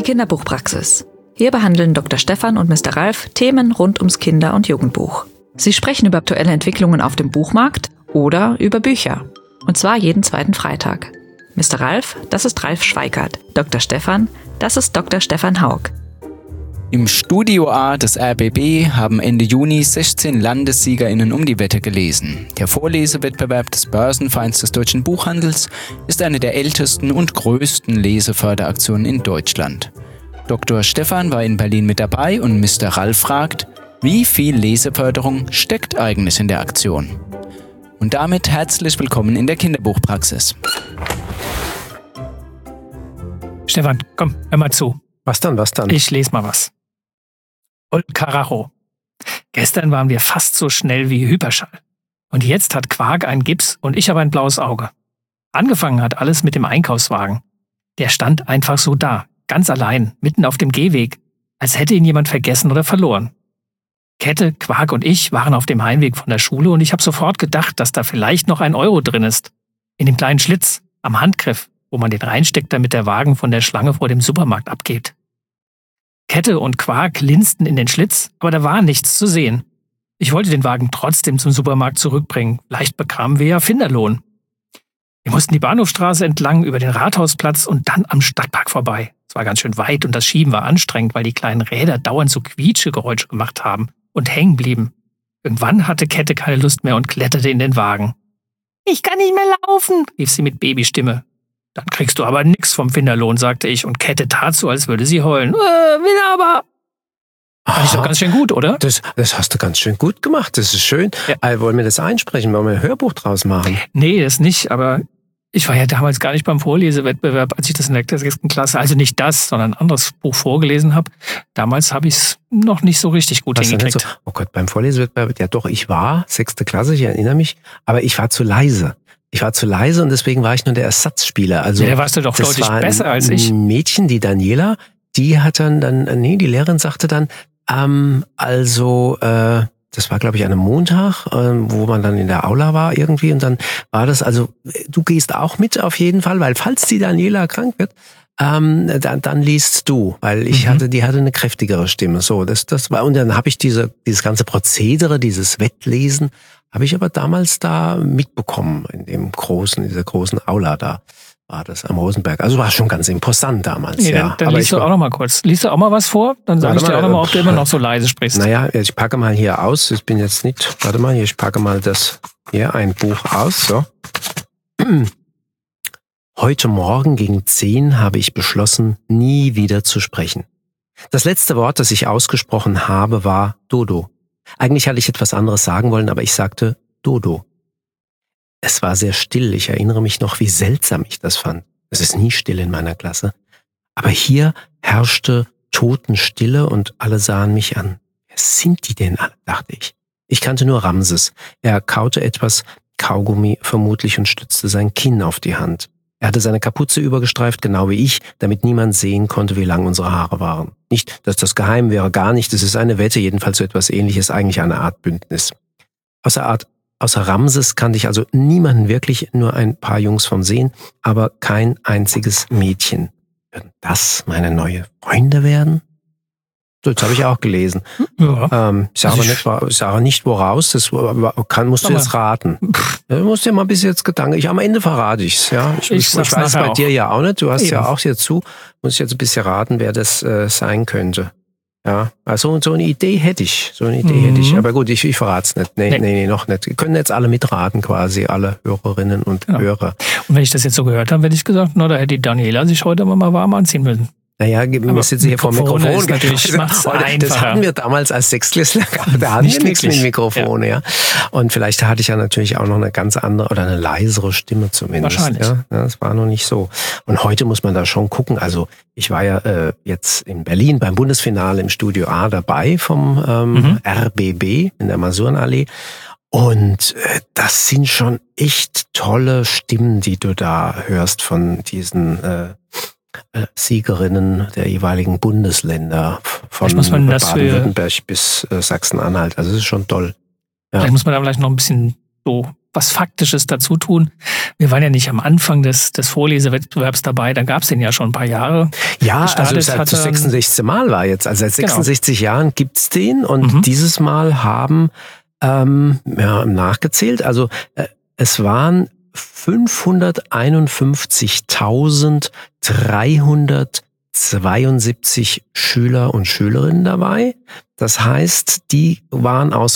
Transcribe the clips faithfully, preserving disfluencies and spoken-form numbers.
die Kinderbuchpraxis. Hier behandeln Doktor Stefan und Mister Ralf Themen rund ums Kinder- und Jugendbuch. Sie sprechen über aktuelle Entwicklungen auf dem Buchmarkt oder über Bücher. Und zwar jeden zweiten Freitag. Mister Ralf, das ist Ralf Schweikart. Doktor Stefan, das ist Doktor Stefan Haug. Im Studio A des R B B haben Ende Juni sechzehn LandessiegerInnen um die Wette gelesen. Der Vorlesewettbewerb des Börsenvereins des deutschen Buchhandels ist eine der ältesten und größten Leseförderaktionen in Deutschland. Doktor Stefan war in Berlin mit dabei und Mister Ralf fragt, wie viel Leseförderung steckt eigentlich in der Aktion? Und damit herzlich willkommen in der Kinderbuchpraxis. Stefan, komm, hör mal zu. Was dann, was dann? Ich lese mal was. Und Karacho. Gestern waren wir fast so schnell wie Hyperschall. Und jetzt hat Quark einen Gips und ich habe ein blaues Auge. Angefangen hat alles mit dem Einkaufswagen. Der stand einfach so da, ganz allein, mitten auf dem Gehweg, als hätte ihn jemand vergessen oder verloren. Kette, Quark und ich waren auf dem Heimweg von der Schule und ich habe sofort gedacht, dass da vielleicht noch ein Euro drin ist. In dem kleinen Schlitz, am Handgriff, wo man den reinsteckt, damit der Wagen von der Schlange vor dem Supermarkt abgeht. Kette und Quark linsten in den Schlitz, aber da war nichts zu sehen. Ich wollte den Wagen trotzdem zum Supermarkt zurückbringen. Vielleicht bekamen wir ja Finderlohn. Wir mussten die Bahnhofstraße entlang über den Rathausplatz und dann am Stadtpark vorbei. Es war ganz schön weit und das Schieben war anstrengend, weil die kleinen Räder dauernd so Quietschegeräusche gemacht haben und hängen blieben. Irgendwann hatte Kette keine Lust mehr und kletterte in den Wagen. »Ich kann nicht mehr laufen«, rief sie mit Babystimme. »Dann kriegst du aber nix vom Finderlohn«, sagte ich, und Kette tat so, als würde sie heulen. Äh, will aber. Fand ich doch ganz schön gut, oder? Das, das hast du ganz schön gut gemacht, das ist schön. Ja. Also wollen wir das einsprechen, wollen wir ein Hörbuch draus machen? Nee, das nicht, aber ich war ja damals gar nicht beim Vorlesewettbewerb, als ich das in der sechsten Klasse, also nicht das, sondern ein anderes Buch vorgelesen habe. Damals habe ich es noch nicht so richtig gut Was hingekriegt. So, oh Gott, beim Vorlesewettbewerb, ja doch, ich war, sechste Klasse, ich erinnere mich, aber ich war zu leise. Ich war zu leise und deswegen war ich nur der Ersatzspieler. Also, ja, da warst du doch deutlich besser als ich. Ein Mädchen, die Daniela, die hat dann, dann nee, die Lehrerin sagte dann, ähm, also, äh, das war, glaube ich, an einem Montag, ähm, wo man dann in der Aula war irgendwie und dann war das, also, du gehst auch mit auf jeden Fall, weil falls die Daniela krank wird, ähm, dann, dann liest du, weil ich mhm. hatte, die hatte eine kräftigere Stimme, so, das, das war, und dann habe ich diese, dieses ganze Prozedere, dieses Wettlesen, habe ich aber damals da mitbekommen, in dem großen, dieser großen Aula da war das am Rosenberg. Also war schon ganz imposant damals. Nee, ja. Dann, dann aber liest du auch noch mal kurz. Liest du auch mal was vor? Dann sage ich dir auch noch mal, ob du immer noch so leise sprichst. Naja, ich packe mal hier aus. Ich bin jetzt nicht, warte mal, hier, ich packe mal das, hier ein Buch aus, so. Heute Morgen gegen zehn habe ich beschlossen, nie wieder zu sprechen. Das letzte Wort, das ich ausgesprochen habe, war Dodo. Eigentlich hatte ich etwas anderes sagen wollen, aber ich sagte Dodo. Es war sehr still. Ich erinnere mich noch, wie seltsam ich das fand. Es ist nie still in meiner Klasse. Aber hier herrschte Totenstille und alle sahen mich an. Wer sind die denn alle, dachte ich. Ich kannte nur Ramses. Er kaute etwas Kaugummi vermutlich und stützte sein Kinn auf die Hand. Er hatte seine Kapuze übergestreift, genau wie ich, damit niemand sehen konnte, wie lang unsere Haare waren. Nicht, dass das geheim wäre, gar nicht. Es ist eine Wette, jedenfalls so etwas Ähnliches, eigentlich eine Art Bündnis. Außer Art, außer Ramses kannte ich also niemanden wirklich, nur ein paar Jungs vom Sehen, aber kein einziges Mädchen. Würden das meine neue Freunde werden? So, jetzt habe ich auch gelesen. Ja. Ähm, ich sage also aber nicht, ich sage nicht woraus, das kann, musst du jetzt raten. Du musst dir mal bis jetzt Gedanken, ich am Ende verrate ich's, ja. Ich, ich, ich weiß bei auch. dir ja auch nicht, du hast Eben. ja auch hier zu, muss ich jetzt ein bisschen raten, wer das äh, sein könnte. Ja, also so eine Idee hätte ich, so eine Idee mhm. hätte ich, aber gut, ich, ich verrate es nicht, nee, nee, nee, nee, noch nicht. Wir können jetzt alle mitraten quasi, alle Hörerinnen und ja. Hörer. Und wenn ich das jetzt so gehört habe, hätte ich gesagt, na, da hätte die Daniela sich heute mal warm anziehen müssen. Naja, wir sitzen hier vor dem Mikrofon. Natürlich macht's das hatten wir damals als Sechsklässler, da hatten wir nichts mit Mikrofon, ja. ja. Und vielleicht hatte ich ja natürlich auch noch eine ganz andere oder eine leisere Stimme zumindest. Wahrscheinlich. Ja, das war noch nicht so. Und heute muss man da schon gucken. Also ich war ja äh, jetzt in Berlin beim Bundesfinale im Studio A dabei vom ähm, mhm. R B B in der Masurenallee. Und äh, das sind schon echt tolle Stimmen, die du da hörst von diesen äh, Siegerinnen der jeweiligen Bundesländer von Baden-Württemberg bis äh, Sachsen-Anhalt. Also es ist schon toll. Ja. Vielleicht muss man da vielleicht noch ein bisschen so was Faktisches dazu tun. Wir waren ja nicht am Anfang des, des Vorlesewettbewerbs dabei, dann gab es den ja schon ein paar Jahre. Ja, also Gestartet seit hat er- das sechsundsechzigste Mal war jetzt. Also seit Genau. sechsundsechzig Jahren gibt's den und Mhm. dieses Mal haben, ähm, ja, nachgezählt, also äh, es waren fünfhunderteinundfünfzigtausenddreihundertzweiundsiebzig Schüler und Schülerinnen dabei. Das heißt, die waren aus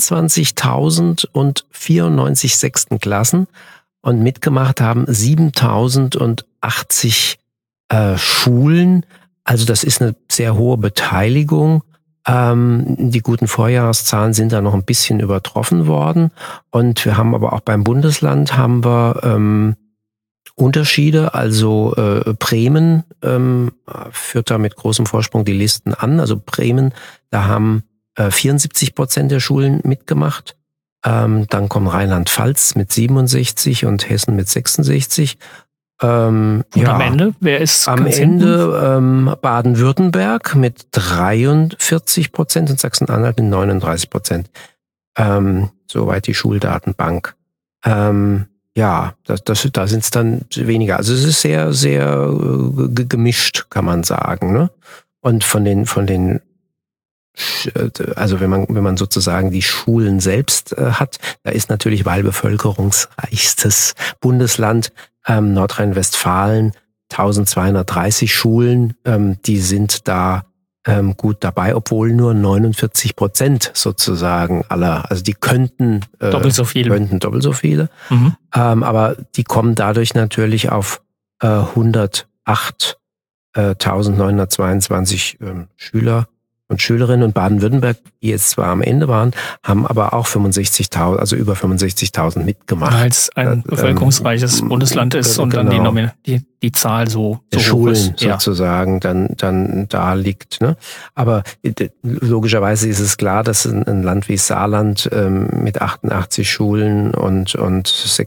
fünfundzwanzigtausendvierundneunzig sechsten Klassen und mitgemacht haben siebentausendachtzig äh, Schulen. Also das ist eine sehr hohe Beteiligung. Ähm, die guten Vorjahreszahlen sind da noch ein bisschen übertroffen worden. Und wir haben aber auch beim Bundesland haben wir ähm, Unterschiede. Also äh, Bremen ähm, führt da mit großem Vorsprung die Listen an. Also Bremen, da haben äh, vierundsiebzig Prozent der Schulen mitgemacht. Ähm, dann kommt Rheinland-Pfalz mit siebenundsechzig und Hessen mit sechsundsechzig. Ähm, Und ja. am Ende, wer ist Am ganz hinten? Ende ähm, Baden-Württemberg mit dreiundvierzig Prozent und Sachsen-Anhalt mit neununddreißig Prozent. Ähm, soweit die Schuldatenbank. Ähm, ja, das, das, da sind es dann weniger. Also es ist sehr, sehr äh, ge- gemischt, kann man sagen. Ne? Und von den, von den, Sch- äh, also wenn man, wenn man sozusagen die Schulen selbst äh, hat, da ist natürlich wahlbevölkerungsreichstes Bundesland ähm, Nordrhein-Westfalen, eintausendzweihundertdreißig Schulen, ähm, die sind da ähm, gut dabei, obwohl nur neunundvierzig Prozent sozusagen aller, also die könnten äh, Doppelt so viel. könnten doppelt so viele, Mhm. ähm, aber die kommen dadurch natürlich auf äh, hundertachttausendneunhundertzweiundzwanzig ähm, Schüler und Schülerinnen. Und Baden-Württemberg, die jetzt zwar am Ende waren, haben aber auch fünfundsechzigtausend, also über fünfundsechzigtausend mitgemacht. Weil es ein Ähm, bevölkerungsreiches Bundesland ist äh, und dann die, genau. Nomin die, die Zahl so, so Der hoch Schulen ist. Ja. sozusagen dann, dann da liegt. Ne? Aber äh, logischerweise ist es klar, dass ein, ein Land wie Saarland ähm, mit achtundachtzig Schulen und, und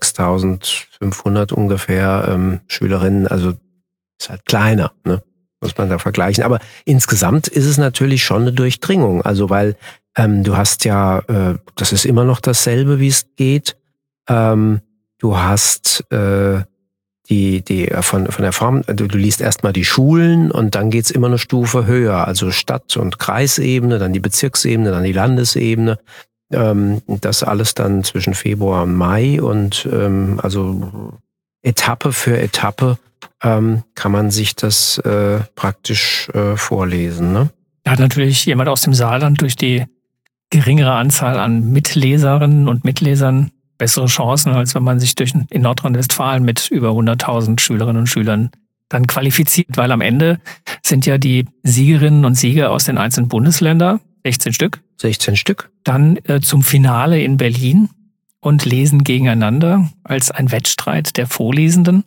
sechstausendfünfhundert ungefähr ähm, Schülerinnen, also ist halt kleiner, ne? Muss man da vergleichen. Aber insgesamt ist es natürlich schon eine Durchdringung. Also weil ähm, du hast ja, äh, das ist immer noch dasselbe, wie es geht. Ähm, du hast äh, die, die äh, von, von der Form, du, du liest erstmal die Schulen und dann geht's immer eine Stufe höher. Also Stadt- und Kreisebene, dann die Bezirksebene, dann die Landesebene. Ähm, das alles dann zwischen Februar und Mai und ähm, also Etappe für Etappe ähm, kann man sich das äh, praktisch äh, vorlesen. Ne? Da hat natürlich jemand aus dem Saarland durch die geringere Anzahl an Mitleserinnen und Mitlesern bessere Chancen, als wenn man sich durch in Nordrhein-Westfalen mit über hunderttausend Schülerinnen und Schülern dann qualifiziert, weil am Ende sind ja die Siegerinnen und Sieger aus den einzelnen Bundesländern, sechzehn Stück, sechzehn Stück. dann äh, zum Finale in Berlin und lesen gegeneinander als ein Wettstreit der Vorlesenden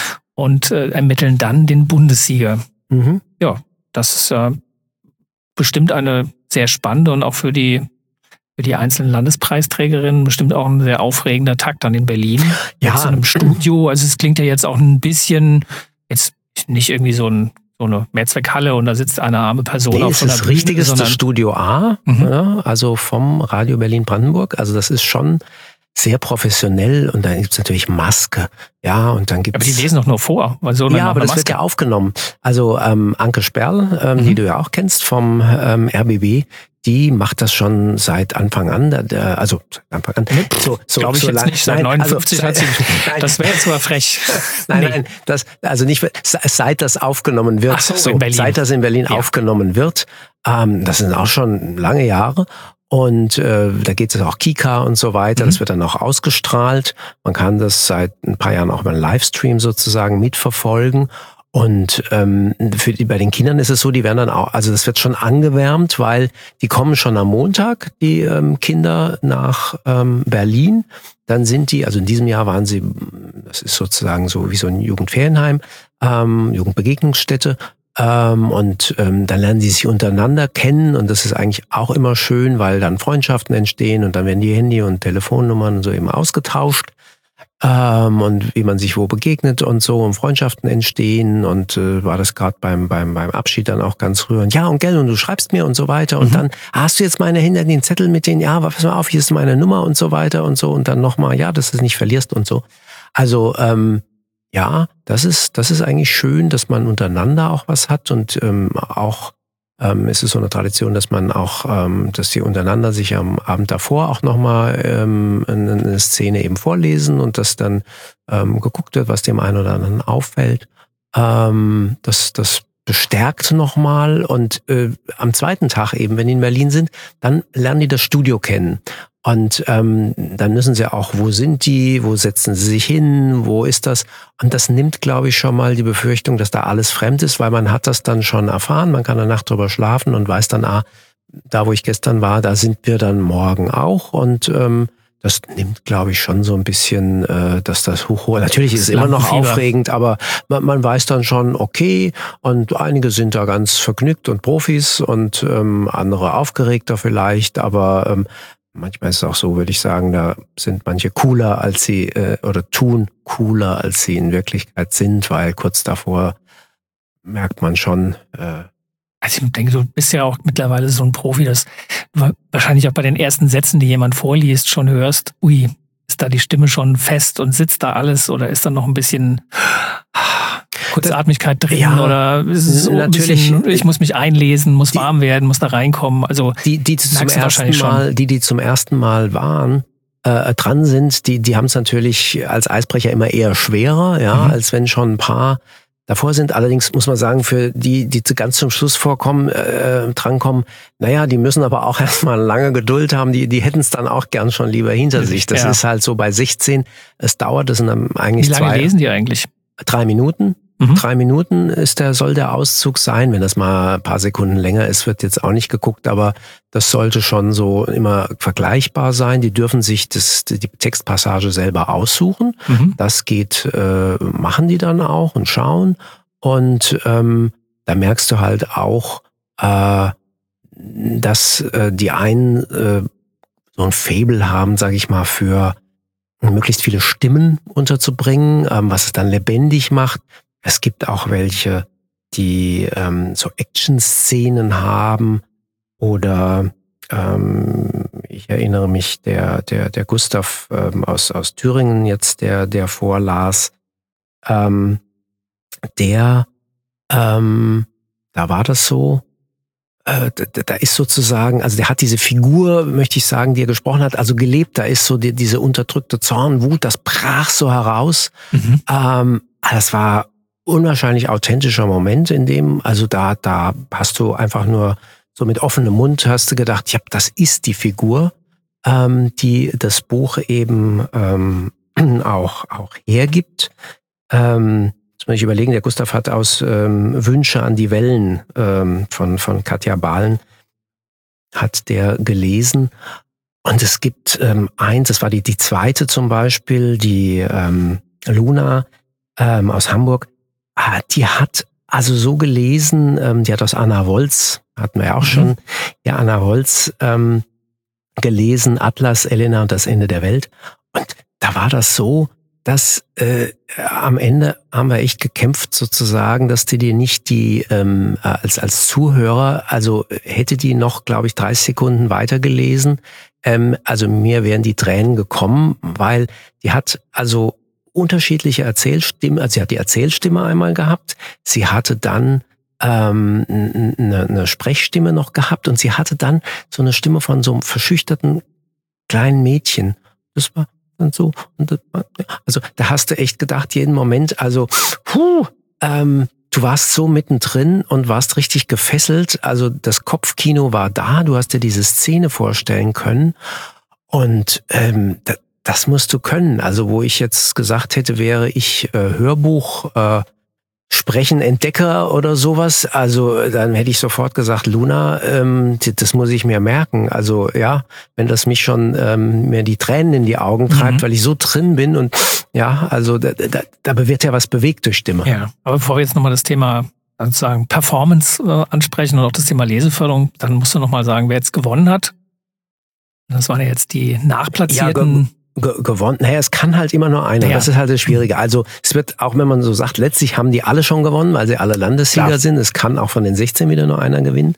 und äh, ermitteln dann den Bundessieger. Mhm. Ja, das ist äh, bestimmt eine sehr spannende und auch für die für die einzelnen Landespreisträgerinnen bestimmt auch ein sehr aufregender Tag dann in Berlin. Ja. Mit so einem Studio. Also es klingt ja jetzt auch ein bisschen, jetzt nicht irgendwie so, ein, so eine Mehrzweckhalle und da sitzt eine arme Person Nee, auf es so einer ist Bühne, richtig, ist sondern das Studio A, Mhm. ja, also vom Radio Berlin-Brandenburg. Also das ist schon sehr professionell und dann gibt's natürlich Maske, ja, und dann aber gibt's... die lesen doch nur vor. Weil so Ja, aber das wird ja aufgenommen. Also ähm, Anke Sperl, ähm, Mhm. die du ja auch kennst vom ähm, R B B, die macht das schon seit Anfang an. Da, da, also seit Anfang an. So, so, Glaube ich so jetzt lang- nicht. Seit Nein, neunundfünfzig also, hat sie. nein, Das wäre jetzt aber frech. Nein, Nee. nein, das, also nicht, seit das aufgenommen wird, Ach so, in Berlin. seit das in Berlin Ja. aufgenommen wird, ähm, das sind auch schon lange Jahre. Und äh, da geht es auch Kika und so weiter. Mhm. Das wird dann auch ausgestrahlt. Man kann das seit ein paar Jahren auch über einen Livestream sozusagen mitverfolgen. Und ähm, für die, bei den Kindern ist es so, die werden dann auch, also das wird schon angewärmt, weil die kommen schon am Montag, die ähm, Kinder nach ähm, Berlin. Dann sind die, also in diesem Jahr waren sie, das ist sozusagen so wie so ein Jugendferienheim, ähm, Jugendbegegnungsstätte. Ähm, und ähm, dann lernen die sich untereinander kennen und das ist eigentlich auch immer schön, weil dann Freundschaften entstehen und dann werden die Handy- und Telefonnummern so eben ausgetauscht. ähm, und wie man sich wo begegnet und so und Freundschaften entstehen und äh, war das gerade beim beim beim Abschied dann auch ganz rührend. Ja und gell und du schreibst mir und so weiter und mhm. dann hast du jetzt meine hinter den Zettel mit denen, ja, pass mal auf, hier ist meine Nummer und so weiter und so und dann nochmal, ja, dass du es nicht verlierst und so. Also ähm, ja, das ist das ist eigentlich schön, dass man untereinander auch was hat und ähm, auch Ähm, es ist so eine Tradition, dass man auch, ähm, dass die untereinander sich am Abend davor auch nochmal ähm, eine, eine Szene eben vorlesen und dass dann ähm, geguckt wird, was dem einen oder anderen auffällt. Ähm, das, das bestärkt nochmal und äh, am zweiten Tag eben, wenn die in Berlin sind, dann lernen die das Studio kennen. Und ähm, dann müssen sie auch, wo sind die, wo setzen sie sich hin, wo ist das? Und das nimmt, glaube ich, schon mal die Befürchtung, dass da alles fremd ist, weil man hat das dann schon erfahren, man kann eine Nacht drüber schlafen und weiß dann, ah, da wo ich gestern war, da sind wir dann morgen auch. Und ähm, das nimmt, glaube ich, schon so ein bisschen, äh, dass das hoch, natürlich ist es immer noch aufregend, aber man, man weiß dann schon, okay, und einige sind da ganz vergnügt und Profis und ähm, andere aufgeregter vielleicht, aber ähm, manchmal ist es auch so, würde ich sagen, da sind manche cooler, als sie, äh, oder tun cooler, als sie in Wirklichkeit sind, weil kurz davor merkt man schon. Äh, also ich denke, du bist ja auch mittlerweile so ein Profi, dass du wahrscheinlich auch bei den ersten Sätzen, die jemand vorliest, schon hörst, ui, ist da die Stimme schon fest und sitzt da alles oder ist da noch ein bisschen Kurzatmigkeit drin ja, oder ist es so natürlich, ein bisschen, ich muss mich einlesen, muss die, warm werden, muss da reinkommen. Also die, die zum ersten Mal, die, die zum ersten Mal waren, äh, dran sind, die, die haben es natürlich als Eisbrecher immer eher schwerer, ja, mhm. als wenn schon ein paar davor sind. Allerdings muss man sagen, für die, die ganz zum Schluss vorkommen, äh, drankommen, naja, die müssen aber auch erstmal lange Geduld haben, die, die hätten es dann auch gern schon lieber hinter sich. Das ja. ist halt so bei sechzehn, es dauert, das sind dann eigentlich zwei. Wie lange zwei, lesen die eigentlich? Drei Minuten. Mhm. Drei Minuten ist der, soll der Auszug sein. Wenn das mal ein paar Sekunden länger ist, wird jetzt auch nicht geguckt, aber das sollte schon so immer vergleichbar sein. Die dürfen sich das, die Textpassage selber aussuchen. Mhm. Das geht, äh, machen die dann auch und schauen. Und ähm, da merkst du halt auch, äh, dass äh, die einen äh, so ein Faible haben, sag ich mal, für möglichst viele Stimmen unterzubringen, ähm, was es dann lebendig macht. Es gibt auch welche, die ähm, so Action-Szenen haben oder ähm, ich erinnere mich, der der der Gustav ähm, aus aus Thüringen jetzt, der der vorlas, ähm, der ähm, da war das so, äh, da, da ist sozusagen, also der hat diese Figur, möchte ich sagen, die er gesprochen hat, also gelebt. Da ist so die, diese unterdrückte Zorn, Wut, das brach so heraus. Mhm. Ähm, das war unwahrscheinlich authentischer Moment in dem, also da, da hast du einfach nur so mit offenem Mund hast du gedacht, ja, das ist die Figur, ähm, die das Buch eben ähm, auch, auch hergibt. Ähm, jetzt muss ich überlegen, der Gustav hat aus ähm, Wünsche an die Wellen ähm, von, von Katja Bahlen, hat der gelesen. Und es gibt ähm, eins, das war die, die zweite zum Beispiel, die ähm, Luna ähm, aus Hamburg, die hat also so gelesen, ähm, die hat aus Anna Wolz, hatten wir ja auch mhm. schon, ja, Anna Wolz ähm, gelesen, Atlas, Elena und das Ende der Welt. Und da war das so, dass äh, am Ende haben wir echt gekämpft sozusagen, dass die dir nicht die, ähm, als als Zuhörer, also hätte die noch, glaube ich, dreißig Sekunden weitergelesen, ähm, also mir wären die Tränen gekommen, weil die hat also unterschiedliche Erzählstimmen, also sie hat die Erzählstimme einmal gehabt, sie hatte dann ähm, eine, eine Sprechstimme noch gehabt und sie hatte dann so eine Stimme von so einem verschüchterten kleinen Mädchen. Das war dann so, und das war, also da hast du echt gedacht, jeden Moment, also puh, ähm, du warst so mittendrin und warst richtig gefesselt, also das Kopfkino war da, du hast dir diese Szene vorstellen können und ähm, da, das musst du können. Also wo ich jetzt gesagt hätte, wäre ich äh, Hörbuch, äh, Sprechen, Entdecker oder sowas. Also dann hätte ich sofort gesagt, Luna, ähm, das muss ich mir merken. Also ja, wenn das mich schon ähm, mir die Tränen in die Augen treibt, mhm. weil ich so drin bin und ja, also da, da, da wird ja was bewegt durch Stimme. Ja, aber bevor wir jetzt nochmal das Thema sozusagen Performance äh, ansprechen und auch das Thema Leseförderung, dann musst du nochmal sagen, wer jetzt gewonnen hat. Das waren ja jetzt die nachplatzierten... Ja, Ge- gewonnen. Naja, es kann halt immer nur einer. Ja. Das ist halt das Schwierige. Also es wird, auch wenn man so sagt, letztlich haben die alle schon gewonnen, weil sie alle Landessieger Klar. sind. Es kann auch von den sechzehn wieder nur einer gewinnen.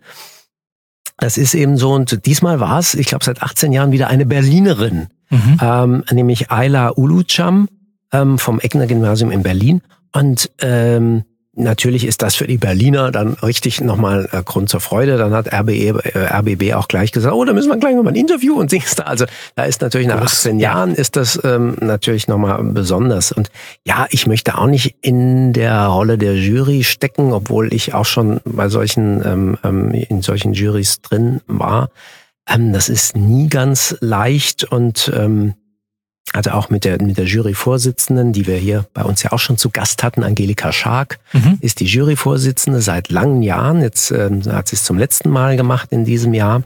Das ist eben so. Und diesmal war es, ich glaube, seit achtzehn Jahren wieder eine Berlinerin. Mhm. Ähm, nämlich Ayla Ulucam ähm, vom Eckner Gymnasium in Berlin. Und ähm, natürlich ist das für die Berliner dann richtig nochmal äh, Grund zur Freude. Dann hat R B E, äh, R B B auch gleich gesagt, oh, da müssen wir gleich nochmal ein Interview und singst da. Also da ist natürlich nach achtzehn Jahren ist das ähm, natürlich nochmal besonders. Und ja, ich möchte auch nicht in der Rolle der Jury stecken, obwohl ich auch schon bei solchen ähm, ähm, in solchen Jurys drin war. Ähm, das ist nie ganz leicht und ähm, also auch mit der mit der Juryvorsitzenden, die wir hier bei uns ja auch schon zu Gast hatten, Angelika Schark, Mhm. ist die Juryvorsitzende seit langen Jahren. Jetzt ähm, hat sie es zum letzten Mal gemacht in diesem Jahr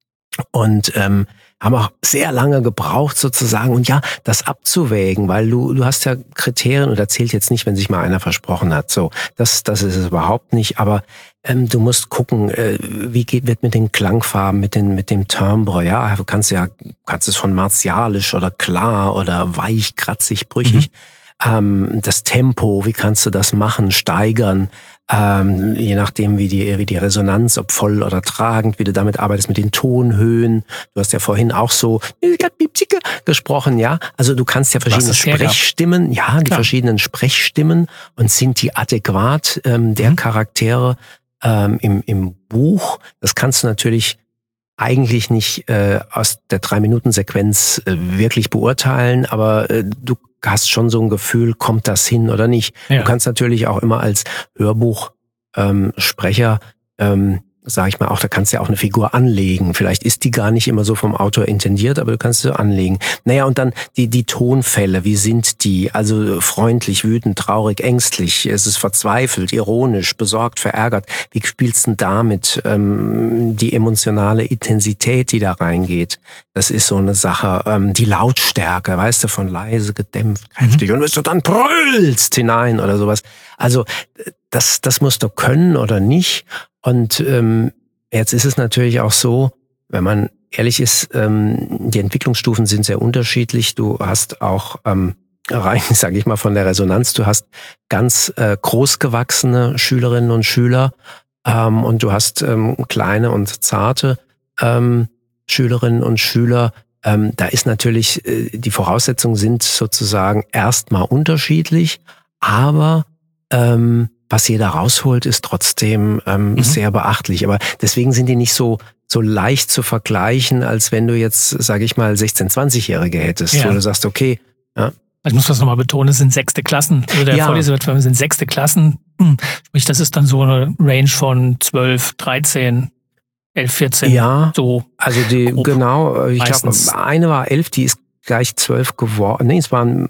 und ähm, haben auch sehr lange gebraucht sozusagen und ja, das abzuwägen, weil du du hast ja Kriterien und da zählt jetzt nicht, wenn sich mal einer versprochen hat. So, das das ist es überhaupt nicht. Aber ähm, du musst gucken, äh, wie geht wird mit den Klangfarben, mit den mit dem Timbre. Ja, du kannst ja kannst es von martialisch oder klar oder weich, kratzig, brüchig. Mhm. Ähm, das Tempo, wie kannst du das machen, steigern? Ähm, je nachdem, wie die, wie die Resonanz, ob voll oder tragend, wie du damit arbeitest mit den Tonhöhen. Du hast ja vorhin auch so gesprochen, ja. Also du kannst ja verschiedene Sprechstimmen, ja, die Klar. verschiedenen Sprechstimmen und sind die adäquat ähm, der mhm. Charaktere ähm, im, im Buch. Das kannst du natürlich eigentlich nicht äh, aus der Drei-Minuten-Sequenz äh, wirklich beurteilen, aber äh, du hast schon so ein Gefühl, kommt das hin oder nicht. Ja. Du kannst natürlich auch immer als Hörbuchsprecher, ähm, ähm, sag ich mal auch, da kannst du ja auch eine Figur anlegen. Vielleicht ist die gar nicht immer so vom Autor intendiert, aber du kannst sie anlegen. Naja, und dann die die Tonfälle, wie sind die? Also freundlich, wütend, traurig, ängstlich, es ist verzweifelt, ironisch, besorgt, verärgert. Wie spielst du denn damit ähm, die emotionale Intensität, die da reingeht? Das ist so eine Sache. Ähm, die Lautstärke, weißt du, von leise, gedämpft, kräftig. Mhm. Und wenn du dann brüllst hinein oder sowas. Also das das musst du können oder nicht. Und ähm, jetzt ist es natürlich auch so, wenn man ehrlich ist, ähm, die Entwicklungsstufen sind sehr unterschiedlich. Du hast auch ähm, rein, sage ich mal, von der Resonanz, du hast ganz äh, großgewachsene Schülerinnen und Schüler ähm, und du hast ähm, kleine und zarte ähm, Schülerinnen und Schüler. Ähm, da ist natürlich, äh, die Voraussetzungen sind sozusagen erstmal unterschiedlich, aber ähm, was jeder rausholt, ist trotzdem ähm, mhm. sehr beachtlich. Aber deswegen sind die nicht so so leicht zu vergleichen, als wenn du jetzt, sage ich mal, sechzehn-, zwanzigjährige hättest, ja. wo du sagst, okay. Ja. Ich muss das nochmal betonen, es sind sechste Klassen. Also der ja. Vorlesewettbewerb sind sechste Klassen. Sprich, das ist dann so eine Range von zwölf, dreizehn, elf, vierzehn. Ja, so also die, grob. Genau, ich glaube, eine war elf, die ist gleich zwölf geworden. Nee, es waren...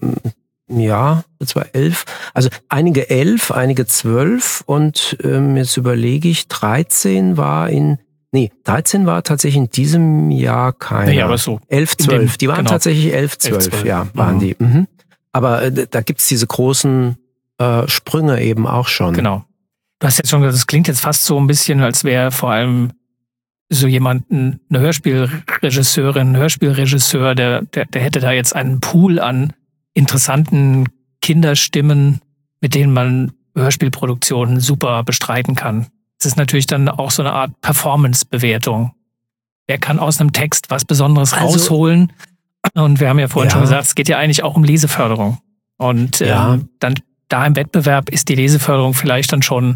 Ja, das war elf. Also einige elf, einige zwölf und ähm, jetzt überlege ich, dreizehn war in, nee, dreizehn war tatsächlich in diesem Jahr keiner. Ja, aber so. elf, zwölf, die waren genau. tatsächlich elf, zwölf, ja, waren mhm. die. Mhm. Aber äh, da gibt's diese großen äh, Sprünge eben auch schon. Genau. Du hast jetzt schon gesagt, das klingt jetzt fast so ein bisschen, als wäre vor allem so jemand, eine Hörspielregisseurin, ein Hörspielregisseur, der, der, der hätte da jetzt einen Pool an interessanten Kinderstimmen, mit denen man Hörspielproduktionen super bestreiten kann. Es ist natürlich dann auch so eine Art Performance-Bewertung. Wer kann aus einem Text was Besonderes also, rausholen? Und wir haben ja vorhin ja. schon gesagt, es geht ja eigentlich auch um Leseförderung. Und ja. ähm, dann da im Wettbewerb ist die Leseförderung vielleicht dann schon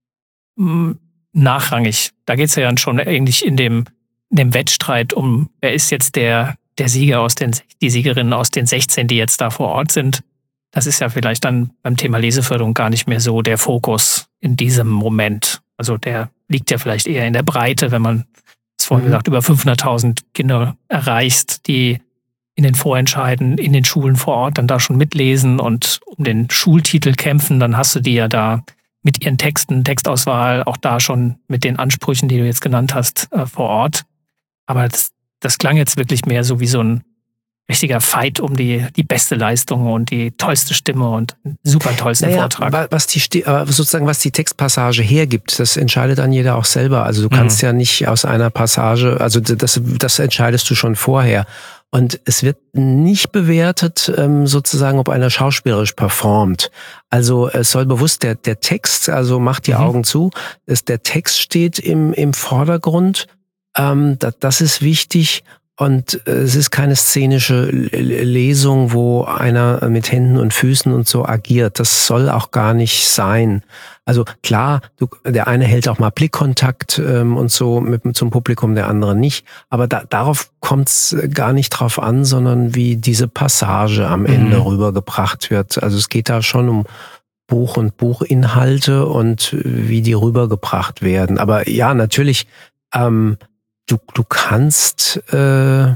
mh, nachrangig. Da geht es ja dann schon eigentlich in dem, in dem Wettstreit um, wer ist jetzt der der Sieger aus den, die Siegerinnen aus den sechzehn, die jetzt da vor Ort sind. Das ist ja vielleicht dann beim Thema Leseförderung gar nicht mehr so der Fokus in diesem Moment. Also der liegt ja vielleicht eher in der Breite, wenn man, das vorhin mhm. gesagt, über fünfhunderttausend Kinder erreicht, die in den Vorentscheiden, in den Schulen vor Ort dann da schon mitlesen und um den Schultitel kämpfen, dann hast du die ja da mit ihren Texten, Textauswahl, auch da schon mit den Ansprüchen, die du jetzt genannt hast, äh, vor Ort. Aber das Das klang jetzt wirklich mehr so wie so ein richtiger Fight um die, die beste Leistung und die tollste Stimme und super tollsten naja, Vortrag. Was die, sozusagen, was die Textpassage hergibt, das entscheidet dann jeder auch selber. Also du kannst mhm. ja nicht aus einer Passage, also das, das entscheidest du schon vorher. Und es wird nicht bewertet, ähm, sozusagen, ob einer schauspielerisch performt. Also es soll bewusst der der Text, also macht die mhm. Augen zu, dass der Text steht im im Vordergrund. Ähm, das, das ist wichtig. Und es ist keine szenische Lesung, wo einer mit Händen und Füßen und so agiert. Das soll auch gar nicht sein. Also klar, du, der eine hält auch mal Blickkontakt ähm, und so mit zum Publikum, der andere nicht. Aber da, darauf kommt es gar nicht drauf an, sondern wie diese Passage am Ende mhm. rübergebracht wird. Also es geht da schon um Buch und Buchinhalte und wie die rübergebracht werden. Aber ja, natürlich, ähm, Du, du kannst, äh,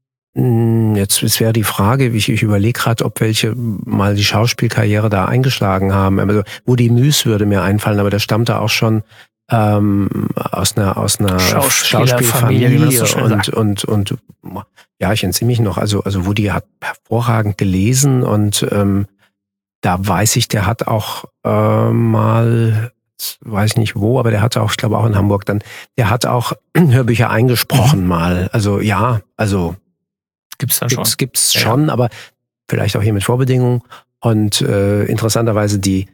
jetzt, jetzt wäre die Frage, ich, ich überlege gerade, ob welche mal die Schauspielkarriere da eingeschlagen haben. Also Woody Müß würde mir einfallen, aber der stammte auch schon ähm, aus einer aus einer Schauspielfamilie wie man das so schön sagt. und und und ja, ich entziehe mich noch. Also also Woody hat hervorragend gelesen und ähm, da weiß ich, der hat auch äh, mal weiß ich nicht wo, aber der hatte auch, ich glaube auch in Hamburg dann, der hat auch Hörbücher eingesprochen mhm. mal. Also ja, also gibt's da schon. Gibt's, gibt's schon, ja. aber vielleicht auch hier mit Vorbedingungen. Und äh, interessanterweise die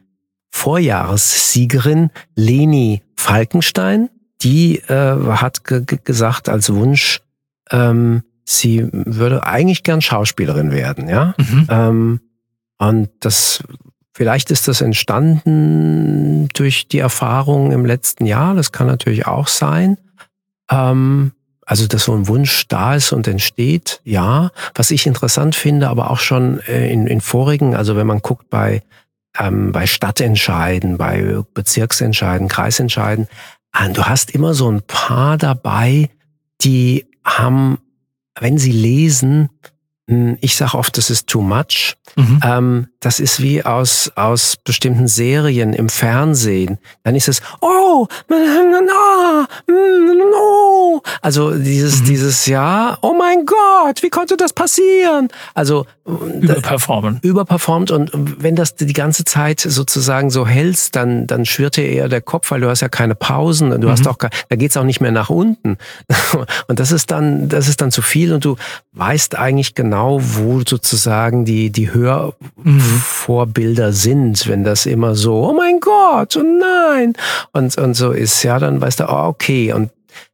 Vorjahressiegerin Leni Falkenstein, die äh, hat ge- ge- gesagt als Wunsch, ähm, sie würde eigentlich gern Schauspielerin werden, ja. Mhm. Ähm, und das Vielleicht ist das entstanden durch die Erfahrung im letzten Jahr. Das kann natürlich auch sein. Ähm, also, dass so ein Wunsch da ist und entsteht, ja. Was ich interessant finde, aber auch schon in, in vorigen, also wenn man guckt bei, ähm, bei Stadtentscheiden, bei Bezirksentscheiden, Kreisentscheiden, äh, du hast immer so ein paar dabei, die haben, wenn sie lesen, ich sage oft, das ist too much. Mhm. Ähm, das ist wie aus aus bestimmten Serien im Fernsehen. Dann ist es, oh, no, no. Also dieses, mhm. dieses, ja, oh mein Gott, wie konnte das passieren? Also überperformen. Überperformt und wenn das die ganze Zeit sozusagen so hältst, dann dann schwirrt dir eher der Kopf, weil du hast ja keine Pausen und du mhm. hast auch, da geht's auch nicht mehr nach unten. Und das ist dann, das ist dann zu viel und du weißt eigentlich genau, wo sozusagen die die Hörvorbilder mhm. sind, wenn das immer so, oh mein Gott, oh nein, und und so ist, ja, dann weißt du, oh, okay, und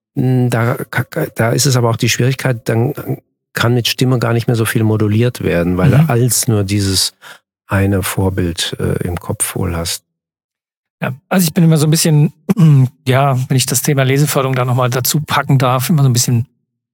da da ist es aber auch die Schwierigkeit, dann kann mit Stimme gar nicht mehr so viel moduliert werden, weil mhm. du als nur dieses eine Vorbild äh, im Kopf wohl hast. Ja, also ich bin immer so ein bisschen, ja, wenn ich das Thema Leseförderung da nochmal dazu packen darf, immer so ein bisschen,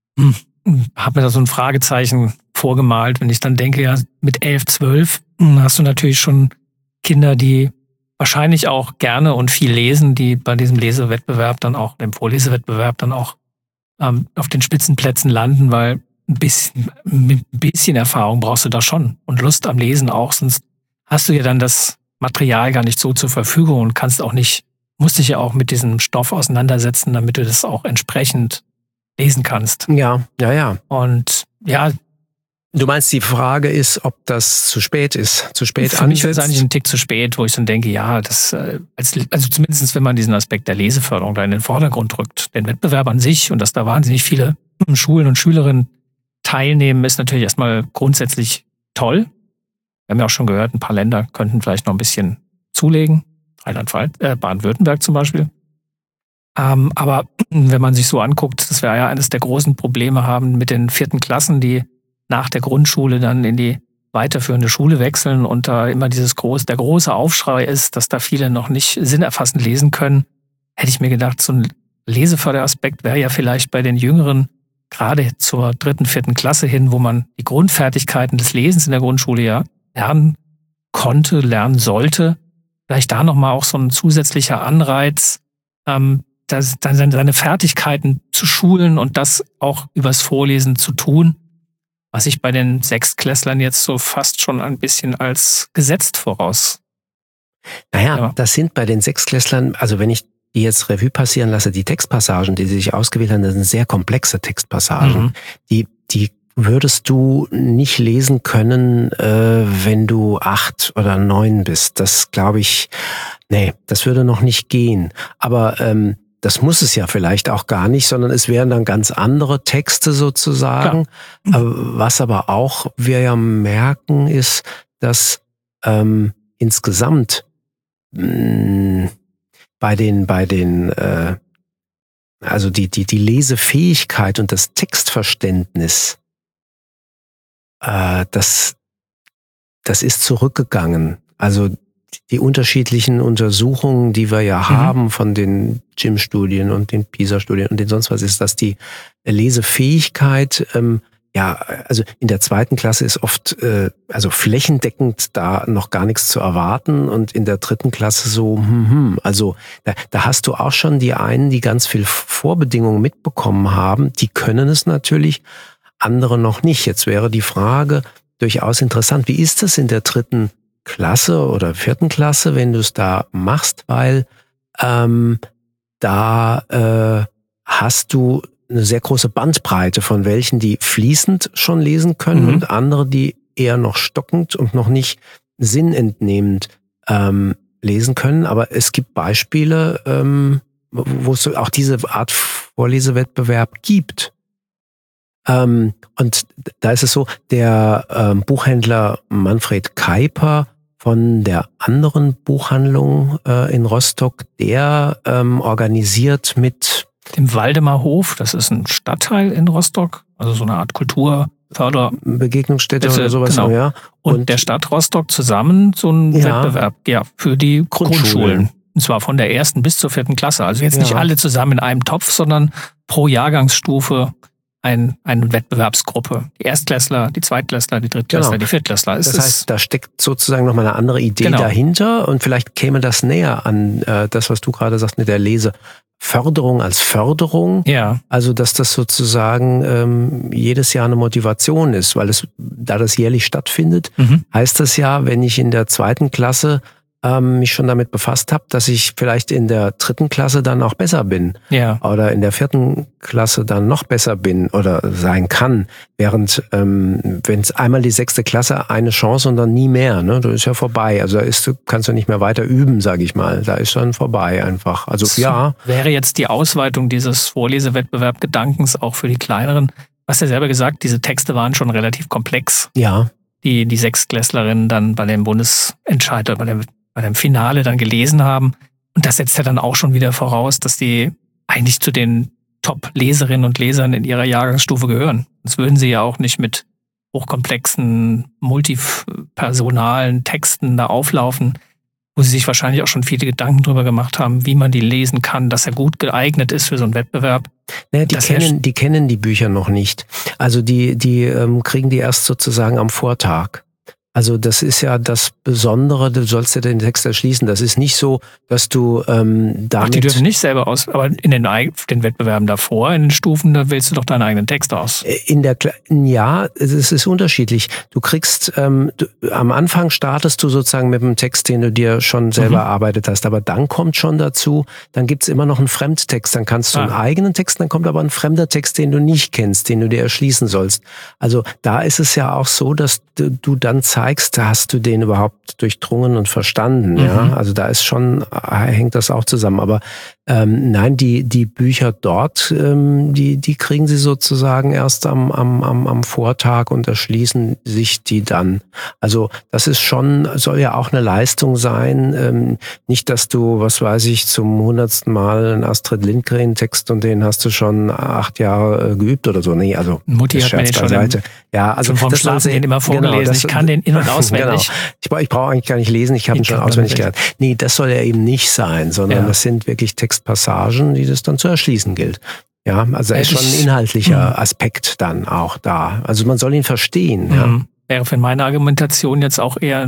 habe mir da so ein Fragezeichen vorgemalt, wenn ich dann denke, ja, mit elf, zwölf hast du natürlich schon Kinder, die wahrscheinlich auch gerne und viel lesen, die bei diesem Lesewettbewerb dann auch, dem Vorlesewettbewerb dann auch ähm, auf den Spitzenplätzen landen, weil ein bisschen, mit ein bisschen Erfahrung brauchst du da schon und Lust am Lesen auch, sonst hast du ja dann das Material gar nicht so zur Verfügung und kannst auch nicht, musst dich ja auch mit diesem Stoff auseinandersetzen, damit du das auch entsprechend lesen kannst. Ja, ja, ja. Und ja. Du meinst, die Frage ist, ob das zu spät ist, zu spät Für mich ist es eigentlich ein Tick zu spät, wo ich dann denke, ja, das, als, also zumindest wenn man diesen Aspekt der Leseförderung da in den Vordergrund rückt, den Wettbewerb an sich und dass da wahnsinnig viele Schulen und Schülerinnen teilnehmen, ist natürlich erstmal grundsätzlich toll. Wir haben ja auch schon gehört, ein paar Länder könnten vielleicht noch ein bisschen zulegen. Rheinland-Pfalz, äh, Baden-Württemberg zum Beispiel. Ähm, aber wenn man sich so anguckt, dass wir ja eines der großen Probleme haben mit den vierten Klassen, die nach der Grundschule dann in die weiterführende Schule wechseln und da immer dieses groß, der große Aufschrei ist, dass da viele noch nicht sinnerfassend lesen können, hätte ich mir gedacht, so ein Leseförderaspekt wäre ja vielleicht bei den Jüngeren gerade zur dritten, vierten Klasse hin, wo man die Grundfertigkeiten des Lesens in der Grundschule ja lernen konnte, lernen sollte, vielleicht da nochmal auch so ein zusätzlicher Anreiz, ähm, das, dann seine Fertigkeiten zu schulen und das auch übers Vorlesen zu tun, was ich bei den Sechstklässlern jetzt so fast schon ein bisschen als gesetzt voraus. Naja, ja. Das sind bei den Sechstklässlern, also wenn ich die jetzt Revue passieren lasse, die Textpassagen, die sie sich ausgewählt haben, das sind sehr komplexe Textpassagen. Mhm. Die, die würdest du nicht lesen können, äh, wenn du acht oder neun bist. Das glaube ich, nee, das würde noch nicht gehen. Aber ähm, das muss es ja vielleicht auch gar nicht, sondern es wären dann ganz andere Texte sozusagen. Klar. Was aber auch wir ja merken, ist, dass ähm, insgesamt mh, bei den, bei den, äh, also die, die, die Lesefähigkeit und das Textverständnis, äh, das, das ist zurückgegangen. Also die unterschiedlichen Untersuchungen, die wir ja mhm. haben von den J I M-Studien und den PISA-Studien und den sonst was, ist, dass die Lesefähigkeit, ähm, ja, also in der zweiten Klasse ist oft, äh, also flächendeckend da noch gar nichts zu erwarten und in der dritten Klasse so, hm, hm, also da, da hast du auch schon die einen, die ganz viel Vorbedingungen mitbekommen haben, die können es natürlich, andere noch nicht. Jetzt wäre die Frage durchaus interessant, wie ist das in der dritten Klasse oder vierten Klasse, wenn du es da machst, weil ähm, da äh, hast du eine sehr große Bandbreite von welchen, die fließend schon lesen können mhm. und andere, die eher noch stockend und noch nicht sinnentnehmend ähm, lesen können. Aber es gibt Beispiele, ähm, wo es auch diese Art Vorlesewettbewerb gibt. Ähm, und da ist es so, der ähm, Buchhändler Manfred Keiper von der anderen Buchhandlung äh, in Rostock, der ähm, organisiert mit dem Waldemarhof, das ist ein Stadtteil in Rostock, also so eine Art Kulturförder Begegnungsstätte oder sowas. Genau. Ja. Und, und der Stadt Rostock zusammen so ein ja, Wettbewerb ja, für die Grundschulen. Grundschulen. Und zwar von der ersten bis zur vierten Klasse. Also jetzt ja. nicht alle zusammen in einem Topf, sondern pro Jahrgangsstufe ein, eine Wettbewerbsgruppe. Die Erstklässler, die Zweitklässler, die Drittklässler, genau. die Viertklässler. Es das heißt, da steckt sozusagen nochmal eine andere Idee genau. dahinter und vielleicht käme das näher an äh, das, was du gerade sagst mit der Leseförderung als Förderung. Ja. Also, dass das sozusagen ähm, jedes Jahr eine Motivation ist, weil es, da das jährlich stattfindet, mhm. heißt das ja, wenn ich in der zweiten Klasse ähm, mich schon damit befasst habe, dass ich vielleicht in der dritten Klasse dann auch besser bin. Ja. Oder in der vierten Klasse dann noch besser bin oder sein kann. Während, ähm, wenn es einmal die sechste Klasse eine Chance und dann nie mehr, ne, das ist ja vorbei. Also da ist, du kannst du nicht mehr weiter üben, sage ich mal. Da ist dann vorbei einfach. Also das ja. Wäre jetzt die Ausweitung dieses Vorlesewettbewerb-Gedankens auch für die Kleineren. Du hast ja selber gesagt, diese Texte waren schon relativ komplex. Ja. Die, die Sechstklässlerinnen dann bei dem Bundesentscheid oder bei dem bei dem Finale dann gelesen haben. Und das setzt ja dann auch schon wieder voraus, dass die eigentlich zu den Top-Leserinnen und Lesern in ihrer Jahrgangsstufe gehören. Sonst würden sie ja auch nicht mit hochkomplexen, multipersonalen Texten da auflaufen, wo sie sich wahrscheinlich auch schon viele Gedanken drüber gemacht haben, wie man die lesen kann, dass er gut geeignet ist für so einen Wettbewerb. Naja, die, kennen, die kennen die Bücher noch nicht. Also die, die ähm, kriegen die erst sozusagen am Vortag. Also das ist ja das Besondere, du sollst ja den Text erschließen. Das ist nicht so, dass du ähm, damit... Ach, die dürfen nicht selber aus, aber in den, den Wettbewerben davor, in den Stufen, da wählst du doch deinen eigenen Text aus. In der Ja, es ist unterschiedlich. Du kriegst, ähm, du, am Anfang startest du sozusagen mit einem Text, den du dir schon selber mhm. erarbeitet hast, aber dann kommt schon dazu, dann gibt's immer noch einen Fremdtext, dann kannst du ah. einen eigenen Text, dann kommt aber ein fremder Text, den du nicht kennst, den du dir erschließen sollst. Also da ist es ja auch so, dass du, du dann zeigst, hast du den überhaupt durchdrungen und verstanden, mhm. ja? Also da ist schon, hängt das auch zusammen. Aber ähm, nein, die die Bücher dort, ähm, die die kriegen sie sozusagen erst am am am am Vortag und erschließen sich die dann. Also das ist schon, soll ja auch eine Leistung sein. Ähm, nicht, dass du, was weiß ich, zum hundertsten Mal einen Astrid Lindgren-Text und den hast du schon acht Jahre äh, geübt oder so. Nee, also Mutti hat mir schon im, ja, also vom Schlafen den immer vorgelesen. Genau, das, ich kann den in- und auswendig. Genau. Ich, ich brauche eigentlich gar nicht lesen, ich habe ihn schon auswendig gelernt. Nee, das soll ja eben nicht sein, sondern ja. das sind wirklich Textpassagen, die das dann zu erschließen gilt. Ja, also da ist schon ein inhaltlicher Aspekt dann auch da. Also man soll ihn verstehen. Mhm. Ja. Wäre für meine Argumentation jetzt auch eher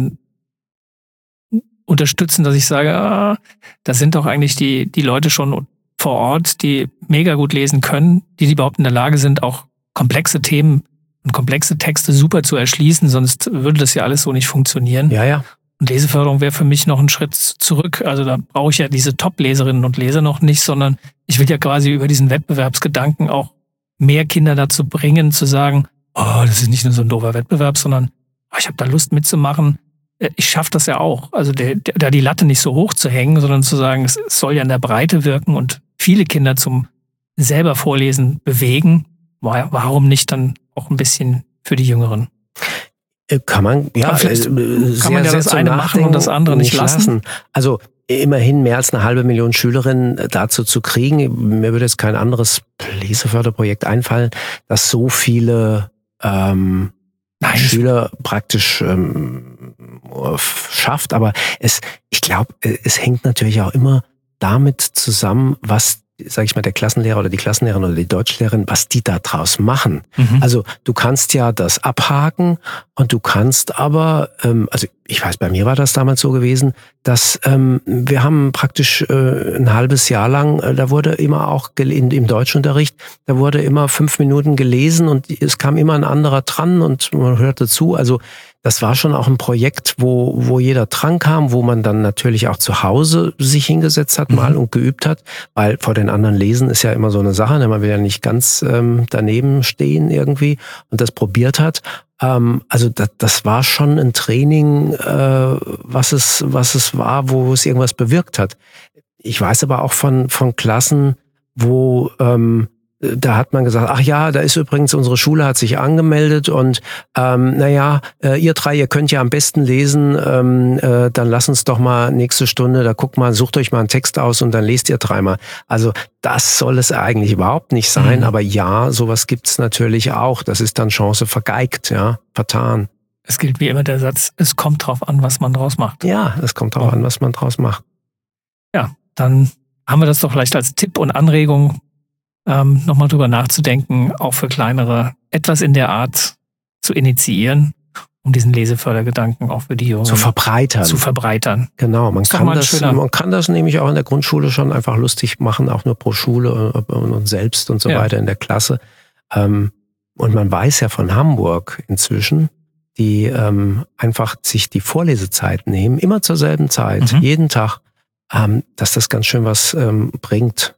unterstützen, dass ich sage, ah, da sind doch eigentlich die, die Leute schon vor Ort, die mega gut lesen können, die, die überhaupt in der Lage sind, auch komplexe Themen und komplexe Texte super zu erschließen, sonst würde das ja alles so nicht funktionieren. Ja, ja. Und Leseförderung wäre für mich noch ein Schritt zurück. Also da brauche ich ja diese Top-Leserinnen und Leser noch nicht, sondern ich will ja quasi über diesen Wettbewerbsgedanken auch mehr Kinder dazu bringen, zu sagen, oh, das ist nicht nur so ein doofer Wettbewerb, sondern oh, ich habe da Lust mitzumachen. Ich schaffe das ja auch. Also der, der, da die Latte nicht so hoch zu hängen, sondern zu sagen, es soll ja in der Breite wirken und viele Kinder zum selber Vorlesen bewegen. Warum nicht dann auch ein bisschen für die Jüngeren? Kann man, ja, kann sehr, man ja sehr das eine machen und das andere nicht lassen. lassen. Also immerhin mehr als eine halbe Million Schülerinnen dazu zu kriegen. Mir würde jetzt kein anderes Leseförderprojekt einfallen, das so viele ähm, Nein. Schüler praktisch ähm, schafft. Aber es, ich glaube, es hängt natürlich auch immer damit zusammen, was, sag ich mal, der Klassenlehrer oder die Klassenlehrerin oder die Deutschlehrerin, was die da draus machen. Mhm. Also du kannst ja das abhaken und du kannst aber, ähm, also ich weiß, bei mir war das damals so gewesen, dass ähm, wir haben praktisch äh, ein halbes Jahr lang, äh, da wurde immer auch in, im Deutschunterricht, da wurde immer fünf Minuten gelesen und es kam immer ein anderer dran und man hörte zu. Also das war schon auch ein Projekt, wo wo jeder dran kam, wo man dann natürlich auch zu Hause sich hingesetzt hat mal mhm. und geübt hat, weil vor den anderen lesen ist ja immer so eine Sache, ne? Man will ja nicht ganz ähm, daneben stehen irgendwie und das probiert hat. Ähm, also das, das war schon ein Training, äh, was es was es war, wo es irgendwas bewirkt hat. Ich weiß aber auch von von Klassen, wo ähm, da hat man gesagt, ach ja, da ist übrigens, unsere Schule hat sich angemeldet und ähm, naja, äh, ihr drei, ihr könnt ja am besten lesen, ähm, äh, dann lasst uns doch mal nächste Stunde, da guckt mal, sucht euch mal einen Text aus und dann lest ihr dreimal. Also das soll es eigentlich überhaupt nicht sein, mhm. aber ja, sowas gibt's natürlich auch. Das ist dann Chance vergeigt, ja, vertan. Es gilt wie immer der Satz, es kommt drauf an, was man draus macht. Ja, es kommt drauf oh. an, was man draus macht. Ja, dann haben wir das doch vielleicht als Tipp und Anregung, Ähm, nochmal drüber nachzudenken, auch für kleinere, etwas in der Art zu initiieren, um diesen Lesefördergedanken auch für die Jungen zu verbreitern. Zu verbreitern. Genau, man kann das, man kann das nämlich auch in der Grundschule schon einfach lustig machen, auch nur pro Schule und, und selbst und so ja. weiter in der Klasse. Ähm, und man weiß ja von Hamburg inzwischen, die ähm, einfach sich die Vorlesezeit nehmen, immer zur selben Zeit, mhm. jeden Tag, ähm, dass das ganz schön was ähm, bringt.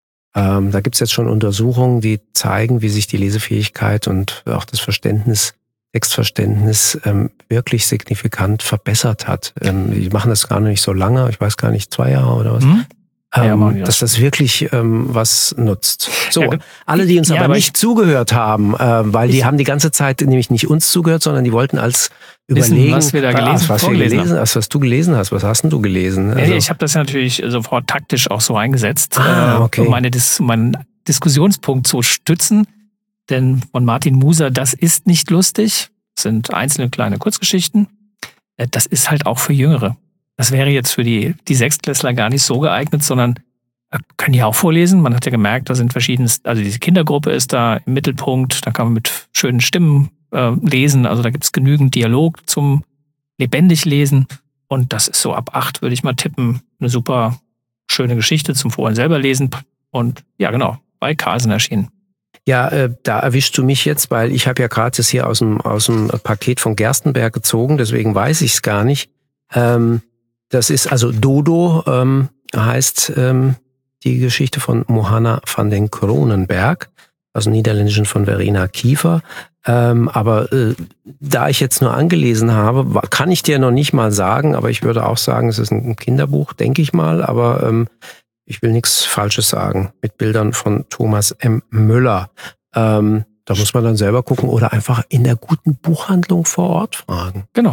Ähm, da gibt's jetzt schon Untersuchungen, die zeigen, wie sich die Lesefähigkeit und auch das Verständnis, Textverständnis ähm, wirklich signifikant verbessert hat. Ähm, die machen das gar nicht so lange, ich weiß gar nicht, zwei Jahre oder was. Mhm. Ähm, ja, dass das wirklich ähm, was nutzt. So, ja, alle, die uns ja, aber, aber nicht ich, zugehört haben, äh, weil die haben die ganze Zeit nämlich nicht uns zugehört, sondern die wollten als wissen, überlegen, was wir da gelesen, was wir gelesen hast, was du gelesen hast. Was hast denn du gelesen? Also, ja, ich habe das natürlich sofort taktisch auch so eingesetzt, ah, okay. um meine Dis- meinen Diskussionspunkt zu stützen. Denn von Martin Muser, das ist nicht lustig, das sind einzelne kleine Kurzgeschichten. Das ist halt auch für Jüngere. Das wäre jetzt für die, die Sechstklässler gar nicht so geeignet, sondern können die auch vorlesen. Man hat ja gemerkt, da sind verschiedene, also diese Kindergruppe ist da im Mittelpunkt, da kann man mit schönen Stimmen äh, lesen, also da gibt es genügend Dialog zum lebendig lesen und das ist so ab acht, würde ich mal tippen, eine super schöne Geschichte zum vorhin selber lesen und ja genau, bei Carlsen erschienen. Ja, äh, da erwischst du mich jetzt, weil ich habe ja gerade das hier aus dem, aus dem Paket von Gerstenberg gezogen, deswegen weiß ich es gar nicht. Ähm, Das ist also Dodo, ähm, heißt ähm, die Geschichte von Mohanna van den Kronenberg, aus dem Niederländischen von Verena Kiefer. Ähm, aber äh, da ich jetzt nur angelesen habe, kann ich dir noch nicht mal sagen, aber ich würde auch sagen, es ist ein Kinderbuch, denke ich mal, aber ähm, ich will nichts Falsches sagen, mit Bildern von Thomas M. Müller. Ähm, da muss man dann selber gucken oder einfach in der guten Buchhandlung vor Ort fragen. Genau.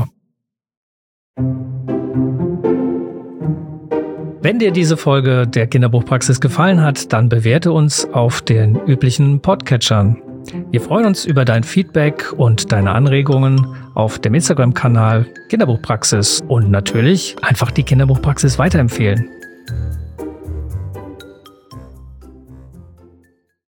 Wenn dir diese Folge der Kinderbuchpraxis gefallen hat, dann bewerte uns auf den üblichen Podcatchern. Wir freuen uns über dein Feedback und deine Anregungen auf dem Instagram-Kanal Kinderbuchpraxis und natürlich einfach die Kinderbuchpraxis weiterempfehlen.